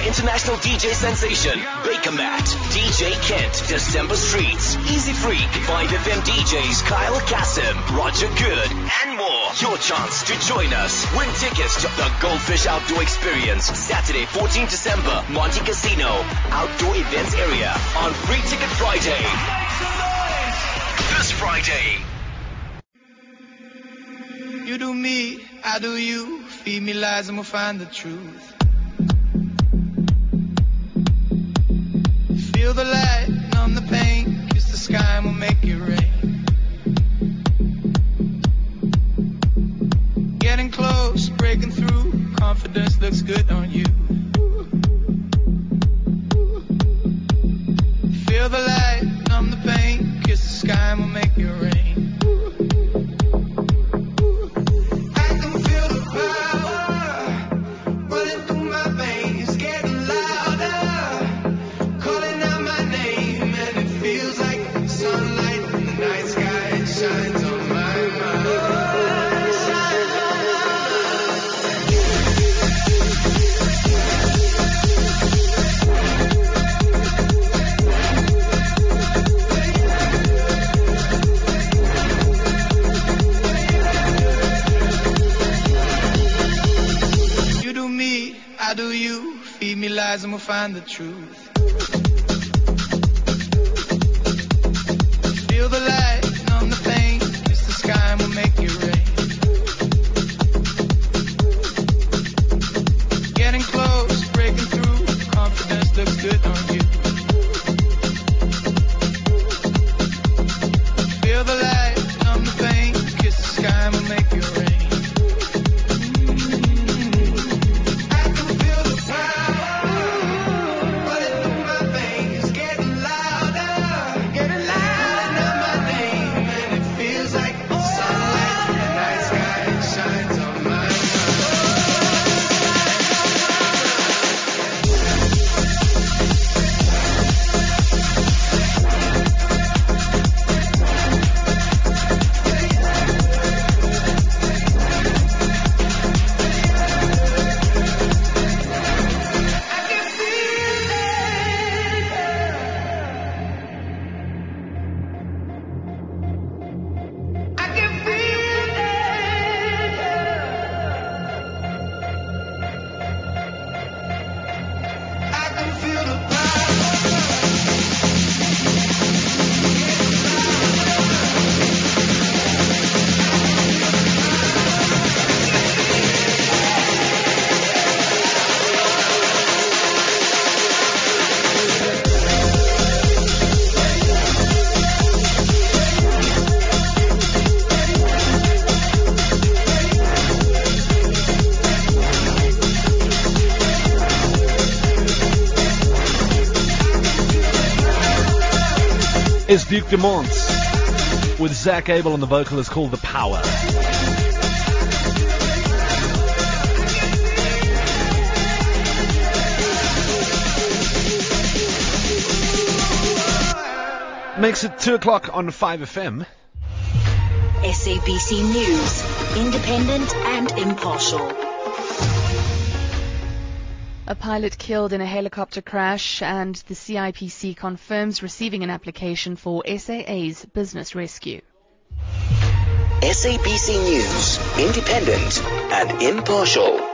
international DJ sensation, Baker Matt, DJ Kent, December Streets, Easy Freak, 5FM DJs Kyle Kassim, Roger Good, and more. Your chance to join us. Win tickets to the Goldfish Outdoor Experience, Saturday, 14 December, Monte Casino, Outdoor Events Area, on Free Ticket Friday. This Friday. You do me, I do you. Feed me lies and we'll find the truth. Feel the light, numb the pain. Kiss the sky and we'll make it rain. Getting close, breaking through. Confidence looks good on you. Feel the light, numb the pain. Kiss the sky and we'll make it rain. I do you, feed me lies and we'll find the truth. Feel the light, numb the pain, kiss the sky and we'll make it rain. Getting close, breaking through, confidence looks good on you. Feel the light, numb the pain, kiss the sky and we'll make it rain. Is Duke Dumont with Zach Abel on the vocal is called The Power. Makes it 2 o'clock on 5FM. SABC News, independent and impartial. A pilot killed in a helicopter crash, and the CIPC confirms receiving an application for SAA's business rescue. SABC News, independent and impartial.